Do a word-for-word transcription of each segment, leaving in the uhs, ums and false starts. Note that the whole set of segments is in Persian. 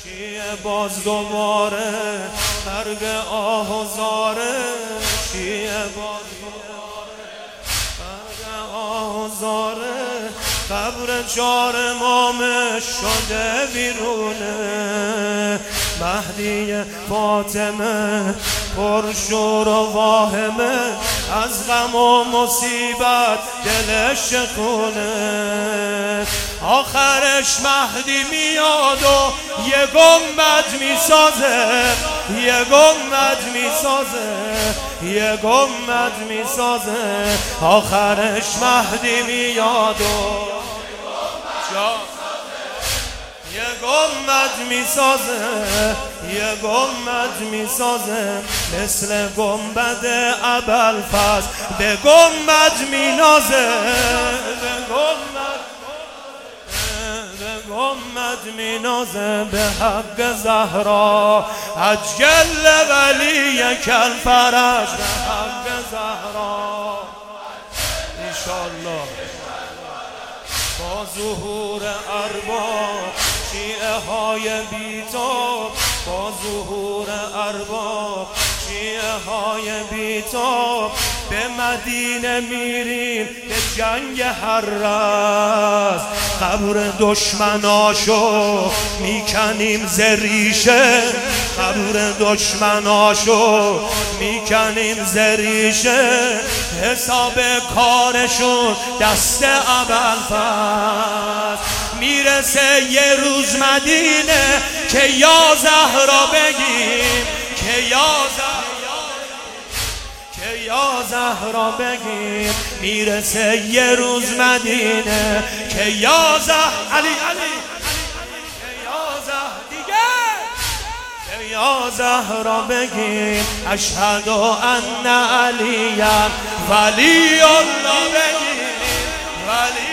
شیعه باز دوباره غرق آه و زاره، شیعه باز دوباره غرق آه و زاره، قبر چار امامش شده بیرونه، مهدی فاطمه پرشور و واهمه، از غم و مصیبت دلش شکونه، آخرش مهدی میاد و یه گنبد میسازه، یه گنبد میسازه، یه گنبد میسازه، آخرش مهدی میاد و یه گنبد میسازه، یه گنبد میسازه، مثل گنبد ابوالفضل به گنبد مینازه، به گنبد به گنبد مینازه، به حق زهرا عجل ولی کالفرج، به حق زهرا انشالله. با ظهور ارباب شیعه های بیتاب، با ظهور ارباب شیعه های بیتاب، به مدینه میریم به جنگ حرس، قبر دشمناشو میکنیم ز ریشه، قبر دشمناشو میکنیم ز ریشه، حساب کارشون دست ابوالفضل، میرسه یه روز مدینه که یا زهرا بگیم، که یا زهرا که یا زهرا بگیم، میرسه یه روز مدینه که یا زهرا علی علی که یا زهرا دیگه، که یا زهرا بگیم، اشهد ان علی ولی الله بگیم، ولی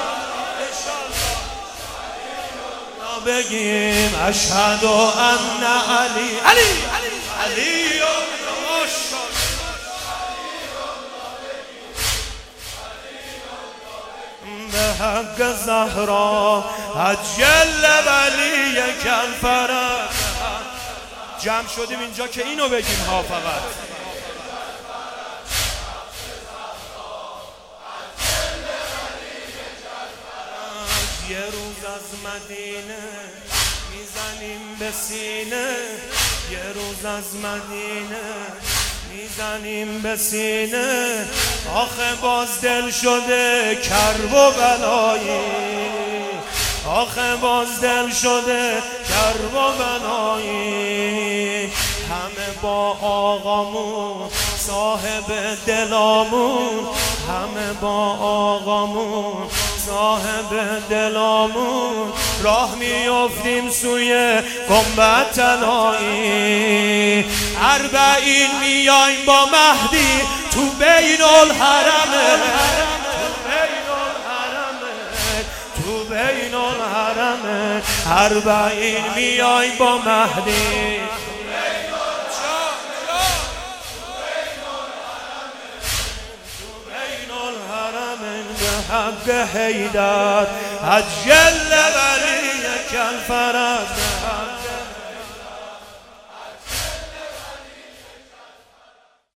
بگیم، اشهد ان علی علی علی به حق زهرا عجل ولی کالفرج. جمع شدیم اینجا که اینو بگیم ها، فقط یه روز از مدینه میزنیم به سینه، یه روز از مدینه میزنیم به سینه، آخه باز دل شده کرب و بلایی، آخه باز دل شده کرب و بلایی، همه با آقامون صاحب دلامون، همه با آقامون صاحب دلامون، راه میافتیم سوی گنبد طلایی، اربعین میایم با مهدی تو بین الحرمه، تو بین الحرمه، اربعین میایم با مهدی حق حیدر عجل ولی کالفرج.